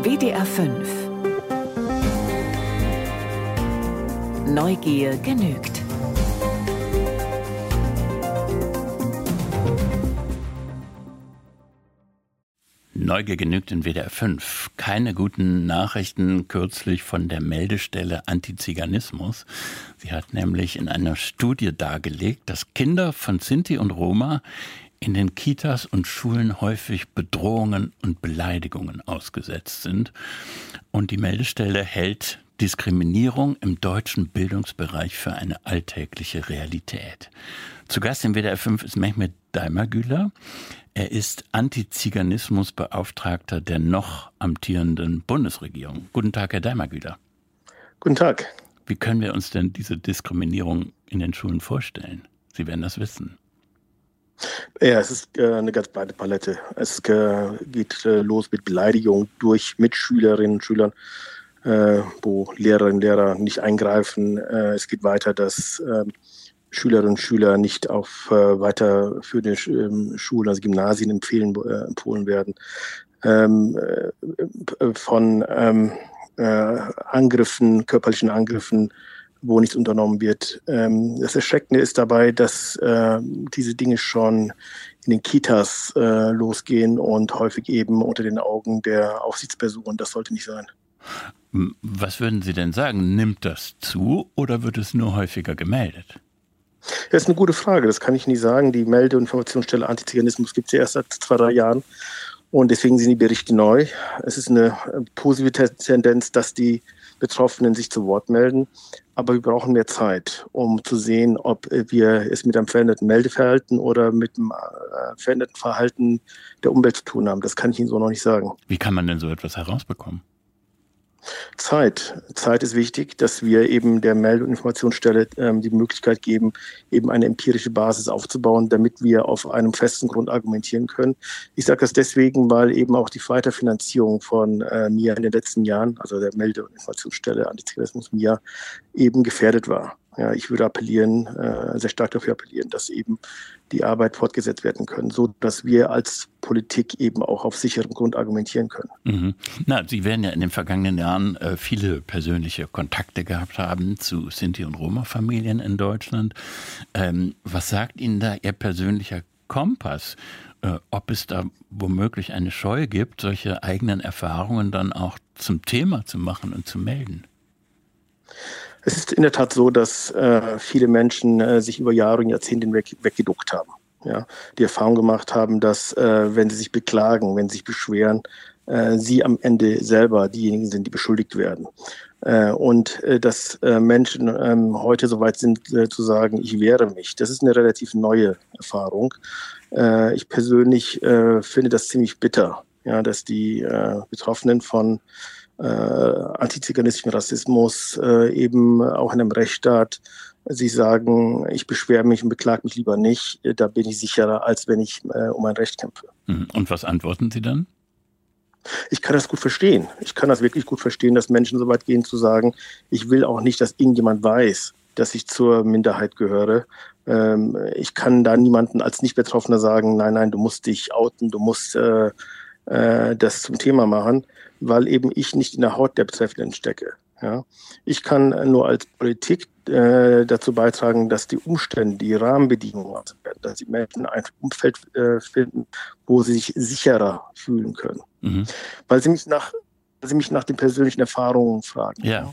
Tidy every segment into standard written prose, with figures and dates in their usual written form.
WDR 5. Neugier genügt. Neugier genügt in WDR 5. Keine guten Nachrichten kürzlich von der Meldestelle Antiziganismus. Sie hat nämlich in einer Studie dargelegt, dass Kinder von Sinti und Roma in den Kitas und Schulen häufig Bedrohungen und Beleidigungen ausgesetzt sind. Und die Meldestelle hält Diskriminierung im deutschen Bildungsbereich für eine alltägliche Realität. Zu Gast im WDR 5 ist Mehmet Daimagüler. Er ist Antiziganismusbeauftragter der noch amtierenden Bundesregierung. Guten Tag, Herr Daimagüler. Guten Tag. Wie können wir uns denn diese Diskriminierung in den Schulen vorstellen? Sie werden das wissen. Ja, es ist eine ganz breite Palette. Es geht los mit Beleidigung durch Mitschülerinnen und Schülern, wo Lehrerinnen und Lehrer nicht eingreifen. Es geht weiter, dass Schülerinnen und Schüler nicht auf weiterführende Schulen, also Gymnasien empfohlen werden. Von Angriffen, körperlichen Angriffen, wo nichts unternommen wird. Das Erschreckende ist dabei, dass diese Dinge schon in den Kitas losgehen und häufig eben unter den Augen der Aufsichtspersonen. Das sollte nicht sein. Was würden Sie denn sagen? Nimmt das zu oder wird es nur häufiger gemeldet? Das ist eine gute Frage, das kann ich nie sagen. Die Melde- und Informationsstelle Antiziganismus gibt es ja erst seit 2-3 Jahren und deswegen sind die Berichte neu. Es ist eine positive Tendenz, dass die Betroffenen sich zu Wort melden, aber wir brauchen mehr Zeit, um zu sehen, ob wir es mit einem veränderten Meldeverhalten oder mit einem veränderten Verhalten der Umwelt zu tun haben. Das kann ich Ihnen so noch nicht sagen. Wie kann man denn so etwas herausbekommen? Zeit. Zeit ist wichtig, dass wir eben der Melde- und Informationsstelle die Möglichkeit geben, eben eine empirische Basis aufzubauen, damit wir auf einem festen Grund argumentieren können. Ich sage das deswegen, weil eben auch die Weiterfinanzierung von MIA in den letzten Jahren, also der Melde- und Informationsstelle Antiziganismus MIA, eben gefährdet war. Ja, ich würde sehr stark dafür appellieren, dass eben die Arbeit fortgesetzt werden können, so dass wir als Politik eben auch auf sicherem Grund argumentieren können. Mhm. Sie werden ja in den vergangenen Jahren viele persönliche Kontakte gehabt haben zu Sinti- und Roma-Familien in Deutschland. Was sagt Ihnen da Ihr persönlicher Kompass? Ob es da womöglich eine Scheu gibt, solche eigenen Erfahrungen dann auch zum Thema zu machen und zu melden? Es ist in der Tat so, dass viele Menschen sich über Jahre und Jahrzehnte weggeduckt haben. Ja? Die Erfahrung gemacht haben, dass wenn sie sich beklagen, wenn sie sich beschweren, sie am Ende selber diejenigen sind, die beschuldigt werden. Und dass Menschen heute so weit sind, zu sagen, ich wehre mich. Das ist eine relativ neue Erfahrung. Ich persönlich finde das ziemlich bitter, ja, dass die Betroffenen von antiziganistischen Rassismus eben auch in einem Rechtsstaat sie sagen, ich beschwere mich und beklage mich lieber nicht, da bin ich sicherer, als wenn ich um ein Recht kämpfe. Und was antworten Sie dann? Ich kann das gut verstehen. Ich kann das wirklich gut verstehen, dass Menschen so weit gehen zu sagen, ich will auch nicht, dass irgendjemand weiß, dass ich zur Minderheit gehöre. Ich kann da niemanden als Nicht-Betroffener sagen, nein, du musst dich outen, du musst das zum Thema machen, weil eben ich nicht in der Haut der Betreffenden stecke. Ja. Ich kann nur als Politik dazu beitragen, dass die Umstände, die Rahmenbedingungen, dass die Menschen ein Umfeld finden, wo sie sich sicherer fühlen können. Mhm. Weil sie mich nach den persönlichen Erfahrungen fragen. Ja.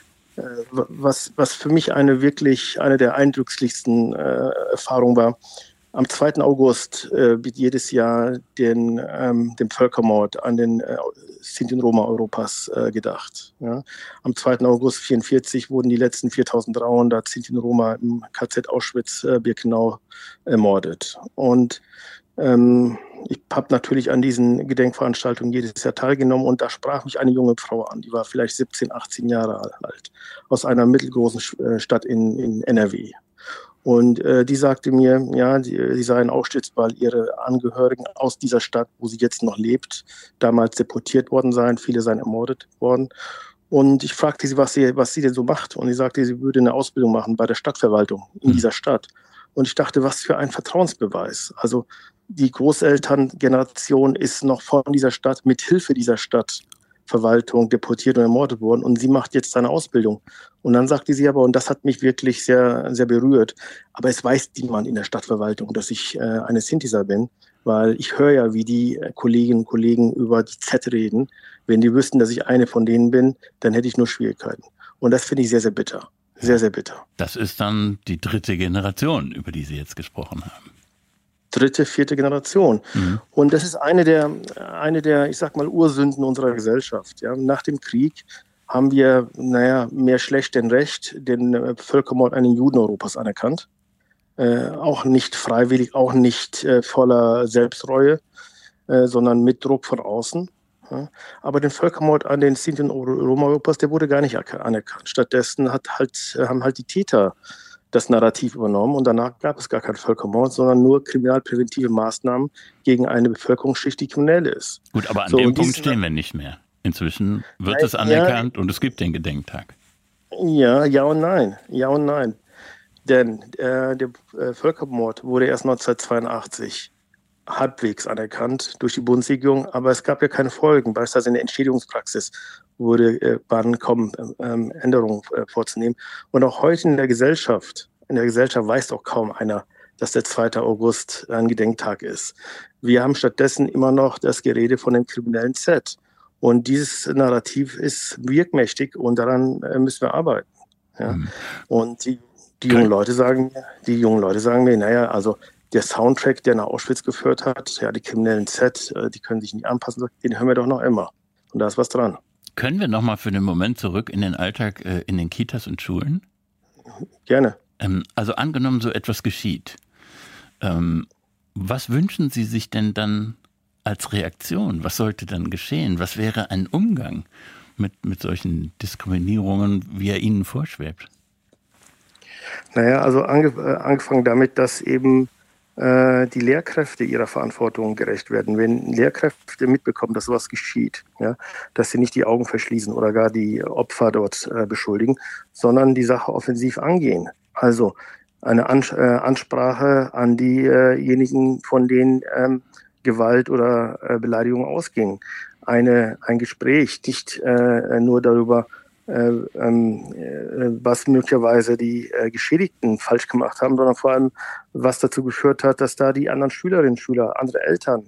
Was für mich eine der eindrücklichsten Erfahrungen war. Am 2. August wird jedes Jahr dem Völkermord an den Sinti und Roma Europas gedacht. Ja. Am 2. August 1944 wurden die letzten 4.300 Sinti und Roma im KZ Auschwitz-Birkenau ermordet. Und ich habe natürlich an diesen Gedenkveranstaltungen jedes Jahr teilgenommen und da sprach mich eine junge Frau an, die war vielleicht 17, 18 Jahre alt, aus einer mittelgroßen Stadt in NRW. Und die sagte mir, ja, sie sei ein Auschwitz, weil ihre Angehörigen aus dieser Stadt, wo sie jetzt noch lebt, damals deportiert worden seien. Viele seien ermordet worden. Und ich fragte sie, was sie denn so macht. Und sie sagte, sie würde eine Ausbildung machen bei der Stadtverwaltung in dieser Stadt. Und ich dachte, was für ein Vertrauensbeweis. Also die Großelterngeneration ist noch von dieser Stadt, mit Hilfe dieser Stadt Stadtverwaltung deportiert und ermordet worden und sie macht jetzt eine Ausbildung. Und dann sagte sie aber, und das hat mich wirklich sehr, sehr berührt, aber es weiß niemand in der Stadtverwaltung, dass ich eine Sintiser bin, weil ich höre ja, wie die Kolleginnen und Kollegen über die Z reden. Wenn die wüssten, dass ich eine von denen bin, dann hätte ich nur Schwierigkeiten. Und das finde ich sehr, sehr bitter. Sehr, sehr bitter. Das ist dann die dritte Generation, über die Sie jetzt gesprochen haben. Dritte, vierte Generation. Und das ist eine der, ich sag mal, Ursünden unserer Gesellschaft. Ja. Nach dem Krieg haben wir, mehr schlecht denn recht, den Völkermord an den Juden Europas anerkannt. Auch nicht freiwillig, auch nicht voller Selbstreue, sondern mit Druck von außen. Ja. Aber den Völkermord an den Sinti und Roma Europas, der wurde gar nicht anerkannt. Stattdessen haben halt die Täter das Narrativ übernommen und danach gab es gar keinen Völkermord, sondern nur kriminalpräventive Maßnahmen gegen eine Bevölkerungsschicht, die kriminell ist. Gut, aber an dem Punkt stehen wir nicht mehr. Inzwischen wird es anerkannt und es gibt den Gedenktag. Ja und nein. Ja und nein. Denn der Völkermord wurde erst 1982 halbwegs anerkannt durch die Bundesregierung, aber es gab ja keine Folgen. Beispielsweise in der Entschädigungspraxis waren kaum Änderungen vorzunehmen. Und auch heute in der Gesellschaft weiß auch kaum einer, dass der 2. August ein Gedenktag ist. Wir haben stattdessen immer noch das Gerede von dem kriminellen Z. Und dieses Narrativ ist wirkmächtig und daran müssen wir arbeiten. Ja? Und die jungen Leute sagen mir, naja, also der Soundtrack, der nach Auschwitz geführt hat, ja, die kriminellen Z, die können sich nicht anpassen, den hören wir doch noch immer. Und da ist was dran. Können wir noch mal für den Moment zurück in den Alltag in den Kitas und Schulen? Gerne. Also angenommen, so etwas geschieht. Was wünschen Sie sich denn dann als Reaktion? Was sollte dann geschehen? Was wäre ein Umgang mit solchen Diskriminierungen, wie er Ihnen vorschwebt? Naja, also angefangen damit, dass eben die Lehrkräfte ihrer Verantwortung gerecht werden. Wenn Lehrkräfte mitbekommen, dass sowas geschieht, ja, dass sie nicht die Augen verschließen oder gar die Opfer dort beschuldigen, sondern die Sache offensiv angehen. Also eine Ansprache an diejenigen, von denen Gewalt oder Beleidigung ausging. Ein Gespräch, nicht nur darüber, was möglicherweise die Geschädigten falsch gemacht haben, sondern vor allem, was dazu geführt hat, dass da die anderen Schülerinnen und Schüler, andere Eltern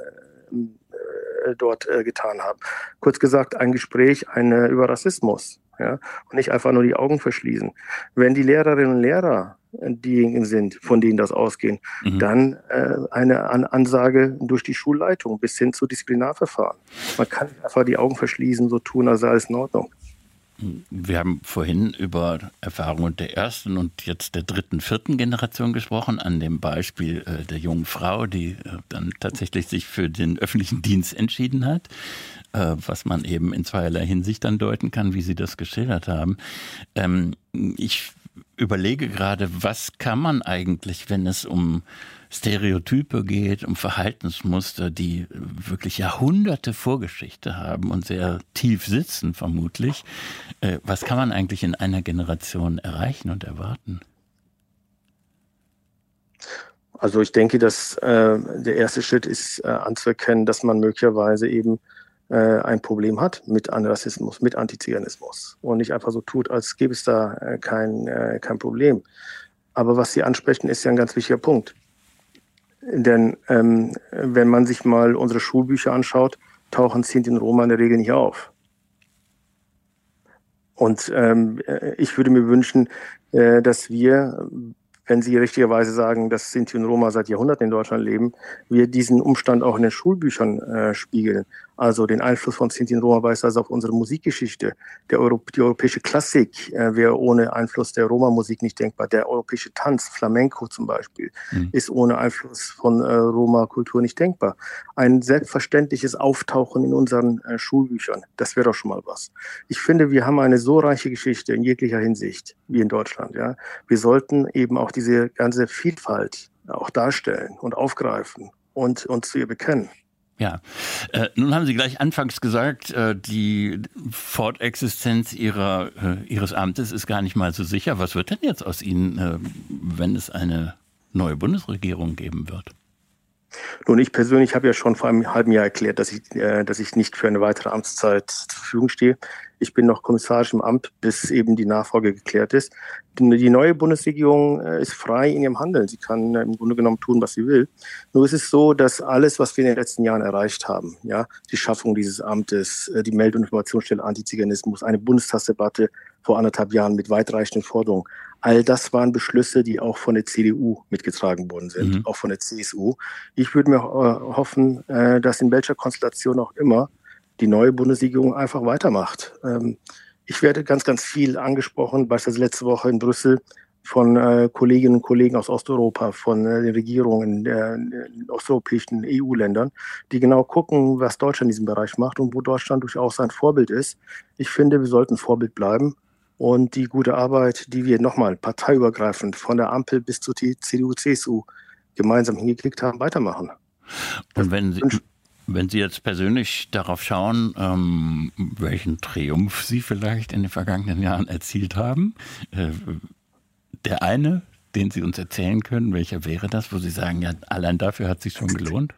dort getan haben. Kurz gesagt, ein Gespräch über Rassismus, ja, und nicht einfach nur die Augen verschließen. Wenn die Lehrerinnen und Lehrer diejenigen sind, von denen das ausgehen, dann eine Ansage durch die Schulleitung bis hin zu Disziplinarverfahren. Man kann nicht einfach die Augen verschließen, so tun, als sei alles in Ordnung. Wir haben vorhin über Erfahrungen der ersten und jetzt der dritten, vierten Generation gesprochen, an dem Beispiel der jungen Frau, die dann tatsächlich sich für den öffentlichen Dienst entschieden hat, was man eben in zweierlei Hinsicht dann deuten kann, wie Sie das geschildert haben. Ich überlege gerade, was kann man eigentlich, wenn es um Stereotype geht, um Verhaltensmuster, die wirklich Jahrhunderte Vorgeschichte haben und sehr tief sitzen vermutlich. Was kann man eigentlich in einer Generation erreichen und erwarten? Also ich denke, dass der erste Schritt ist anzuerkennen, dass man möglicherweise eben ein Problem hat mit Antirassismus, mit Antiziganismus und nicht einfach so tut, als gäbe es da kein Problem. Aber was Sie ansprechen, ist ja ein ganz wichtiger Punkt. Denn wenn man sich mal unsere Schulbücher anschaut, tauchen Sinti und Roma in der Regel nicht auf. Und ich würde mir wünschen, dass wir, wenn Sie richtigerweise sagen, dass Sinti und Roma seit Jahrhunderten in Deutschland leben, wir diesen Umstand auch in den Schulbüchern spiegeln. Also den Einfluss von Sinti und Roma beispielsweise auf unsere Musikgeschichte. Die europäische Klassik wäre ohne Einfluss der Roma-Musik nicht denkbar. Der europäische Tanz, Flamenco zum Beispiel, ist ohne Einfluss von Roma-Kultur nicht denkbar. Ein selbstverständliches Auftauchen in unseren Schulbüchern, das wäre doch schon mal was. Ich finde, wir haben eine so reiche Geschichte in jeglicher Hinsicht, wie in Deutschland. Ja. Wir sollten eben auch diese ganze Vielfalt auch darstellen und aufgreifen und uns zu ihr bekennen. Ja, nun haben Sie gleich anfangs gesagt, die Fortexistenz Ihres Amtes ist gar nicht mal so sicher. Was wird denn jetzt aus Ihnen, wenn es eine neue Bundesregierung geben wird? Nun, ich persönlich habe ja schon vor einem halben Jahr erklärt, dass ich nicht für eine weitere Amtszeit zur Verfügung stehe. Ich bin noch kommissarisch im Amt, bis eben die Nachfolge geklärt ist. Die neue Bundesregierung ist frei in ihrem Handeln. Sie kann im Grunde genommen tun, was sie will. Nur ist es so, dass alles, was wir in den letzten Jahren erreicht haben, ja, die Schaffung dieses Amtes, die Melde- und Informationsstelle Antiziganismus, eine Bundestagsdebatte vor 1,5 Jahren mit weitreichenden Forderungen, all das waren Beschlüsse, die auch von der CDU mitgetragen worden sind, auch von der CSU. Ich würde mir hoffen, dass in welcher Konstellation auch immer die neue Bundesregierung einfach weitermacht. Ich werde ganz, ganz viel angesprochen, beispielsweise letzte Woche in Brüssel von Kolleginnen und Kollegen aus Osteuropa, von den Regierungen der osteuropäischen EU-Ländern, die genau gucken, was Deutschland in diesem Bereich macht und wo Deutschland durchaus ein Vorbild ist. Ich finde, wir sollten Vorbild bleiben und die gute Arbeit, die wir nochmal parteiübergreifend von der Ampel bis zur CDU, CSU gemeinsam hingekriegt haben, weitermachen. Und wenn Sie jetzt persönlich darauf schauen, welchen Triumph Sie vielleicht in den vergangenen Jahren erzielt haben, der eine, den Sie uns erzählen können, welcher wäre das, wo Sie sagen, ja, allein dafür hat es sich schon gelohnt?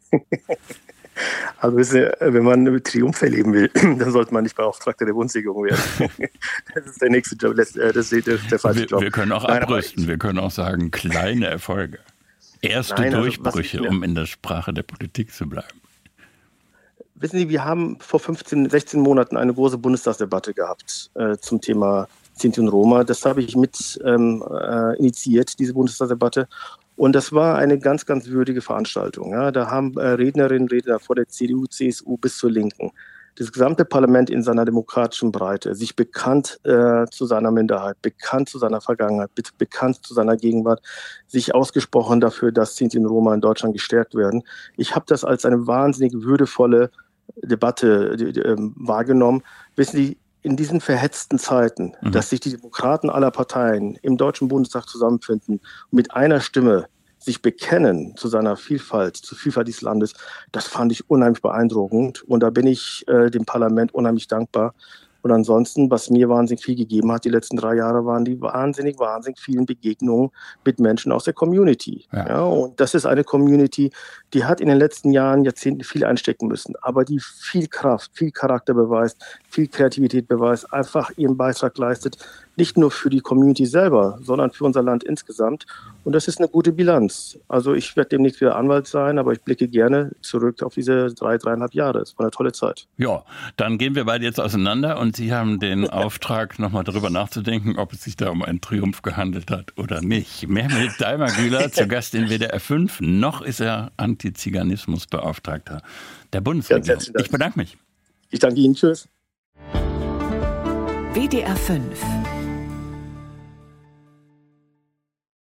Also wenn man einen Triumph erleben will, dann sollte man nicht Beauftragter der Bundesregierung werden. Das ist der nächste Job, das ist der falsche Job. Wir können auch abrüsten, wir können auch sagen, kleine Erfolge. Erste Durchbrüche, um in der Sprache der Politik zu bleiben. Wissen Sie, wir haben vor 15, 16 Monaten eine große Bundestagsdebatte gehabt zum Thema Sinti und Roma. Das habe ich mit initiiert, diese Bundestagsdebatte. Und das war eine ganz, ganz würdige Veranstaltung. Ja. Da haben Rednerinnen und Redner vor der CDU, CSU bis zur Linken, das gesamte Parlament in seiner demokratischen Breite, sich bekannt zu seiner Minderheit, bekannt zu seiner Vergangenheit, bekannt zu seiner Gegenwart, sich ausgesprochen dafür, dass Sinti und Roma in Deutschland gestärkt werden. Ich habe das als eine wahnsinnig würdevolle Debatte wahrgenommen. Wissen Sie, in diesen verhetzten Zeiten, dass sich die Demokraten aller Parteien im Deutschen Bundestag zusammenfinden und mit einer Stimme sich bekennen zu seiner Vielfalt, zur Vielfalt dieses Landes, das fand ich unheimlich beeindruckend. Und da bin ich dem Parlament unheimlich dankbar. Und ansonsten, was mir wahnsinnig viel gegeben hat, die letzten 3 Jahre, waren die wahnsinnig vielen Begegnungen mit Menschen aus der Community. Ja. Ja, und das ist eine Community, die hat in den letzten Jahren, Jahrzehnten viel einstecken müssen, aber die viel Kraft, viel Charakter beweist, viel Kreativität beweist, einfach ihren Beitrag leistet, nicht nur für die Community selber, sondern für unser Land insgesamt. Und das ist eine gute Bilanz. Also ich werde demnächst wieder Anwalt sein, aber ich blicke gerne zurück auf diese 3,5 Jahre. Es war eine tolle Zeit. Ja, dann gehen wir beide jetzt auseinander und Sie haben den Auftrag, nochmal darüber nachzudenken, ob es sich da um einen Triumph gehandelt hat oder nicht. Mehmet Daimagüler, zu Gast in WDR 5. Noch ist er Antiziganismusbeauftragter der Bundesregierung. Ich bedanke mich. Ich danke Ihnen. Tschüss. WDR 5